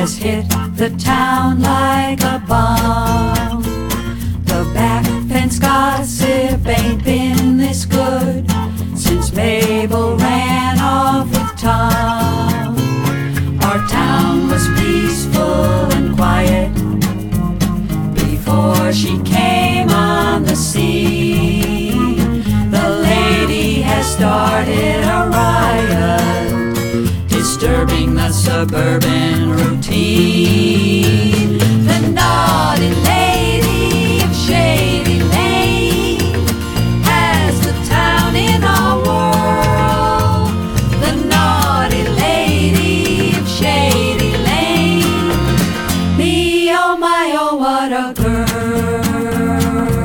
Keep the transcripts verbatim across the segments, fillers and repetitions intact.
has hit the town like a bomb. The back fence gossip ain't been this good since Mabel ran off with Tom. Our town was peaceful and quiet before she came on the scene. The lady has started a riot, disturbing the suburban routine. The naughty lady of Shady Lane has the town in a whirl. The naughty lady of Shady Lane. Me, oh my, oh what a girl.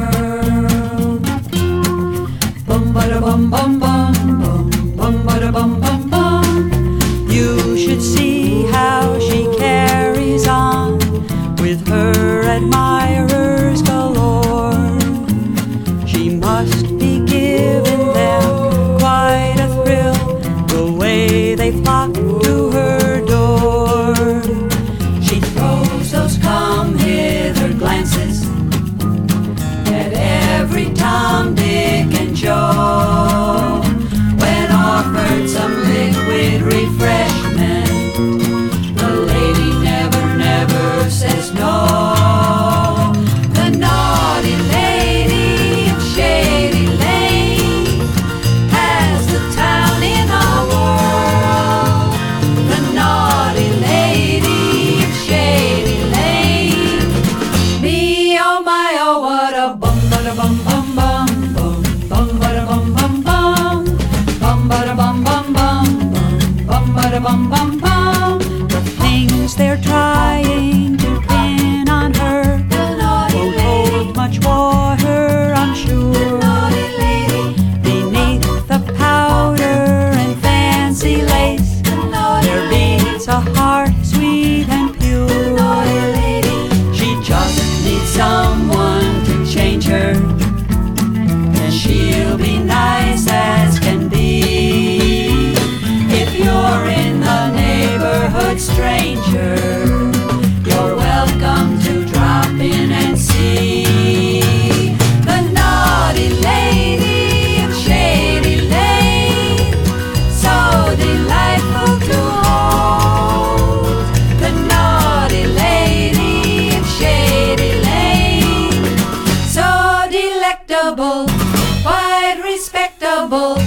Bum bada bum bum bum bum bum bada bum bum bum. You should see how she carries on with her admirers galore. She must be giving them quite a thrill, the way they flock to her door. She throws those come hither glances at every Tom, Dick, and Joe. When offered some liquid refreshment, the lady never, never says no. The naughty lady of Shady Lane has the town in a whirl. The naughty lady of Shady Lane. Me, oh my, oh what a bum bada bum bum bum bum bum bada bum bum bum bum bada bum bum bum bum bum bada bum bum bum. The things they're trying to pin on her won't hold much water, I'm sure. Beneath the powder and fancy lace, there beats a heart sweet and pure. She just needs someone to change her, and she'll be nice as can be. If you're in the neighborhood, stranger, you're welcome to drop in and see the naughty lady of Shady Lane. So delightful to hold, the naughty lady of Shady Lane. So delectable, quite respectable,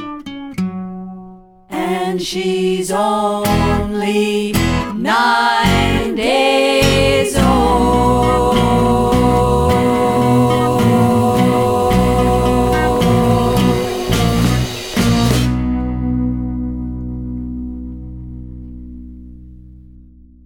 and she's only nine.